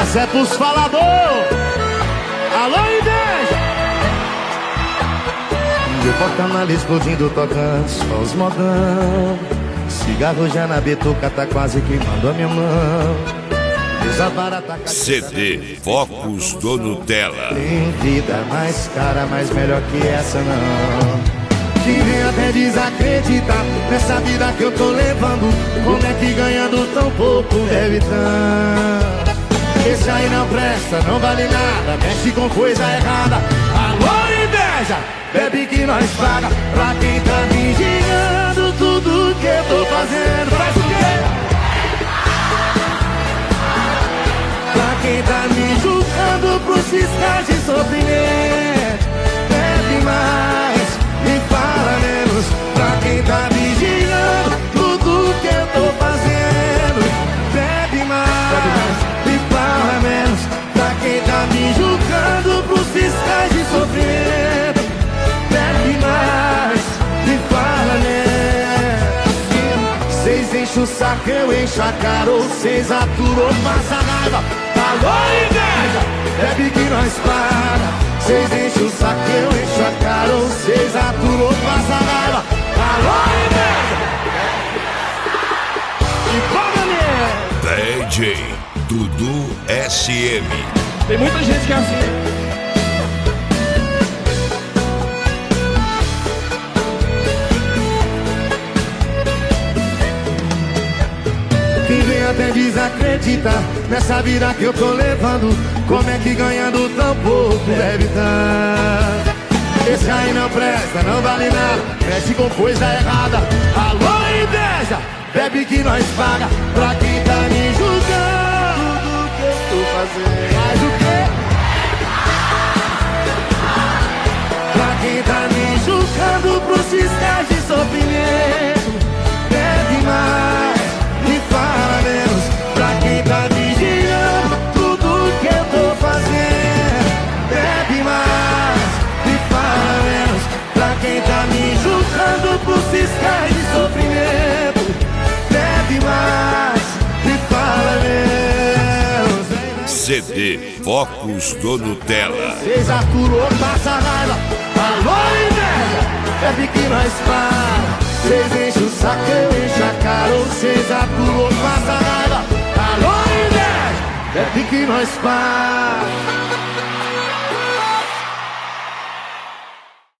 Essa é pros falador. Alô, inveja. E o porta-malas explodindo, tocando só os modão. Cigarro já na bituca, tá quase queimando a minha mão. CD Focos do Nutella. Tem vida mais cara, mas melhor que essa não. Quem vem até desacreditar nessa vida que eu tô levando. Como é que ganhando tão pouco deve tanto? Esse aí não presta, não vale nada, mexe com coisa errada. Alô, inveja, bebe que nós paga. Pra quem tá vigiando tudo que eu tô fazendo. Faz o quê? Pra quem tá me julgando pros fiscais de sofrimento. Bebe mais e fala menos. Pra quem tá vigiando tudo que eu tô fazendo. Bebe mais e fala menos. Pra quem tá me julgando pros fiscais de sofrimento. Bebe mais e fala menos. Cês enchem o saco, eu encho a cara. Ou cês aturam, passa raiva. Alô, inveja, bebe que nós paga. Cês enchem o saco, eu encho a cara. Ou cês aturam, passa raiva. Alô, inveja. E paga mesmo. DJ Dudu SM. Tem muita gente que é assim. Quem vem até desacreditar nessa vida que eu tô levando. Como é que ganhando tão pouco deve dar? Esse aí não presta, não vale nada, mexe com coisa errada. Alô, inveja, bebe que nós paga. Pra quem tá me julgando do que eu tô fazendo. Faz o quê? Pra quem tá me julgando pros fiscais de sofrimento. Bebe mais e fala menos. Pra quem tá vigiando tudo que eu tô fazendo. Bebe mais e fala menos. Pra quem tá me julgando pros fiscais de sofrimento. Bebe mais e fala menos. CD Focos do Nutella. Cês aturou, passa raiva. Alô, inveja, bebe que nós para. Cês enchem o saco, eu encho a cara. Ou cês aturou, passa raiva. Alô, inveja, bebe que nós para.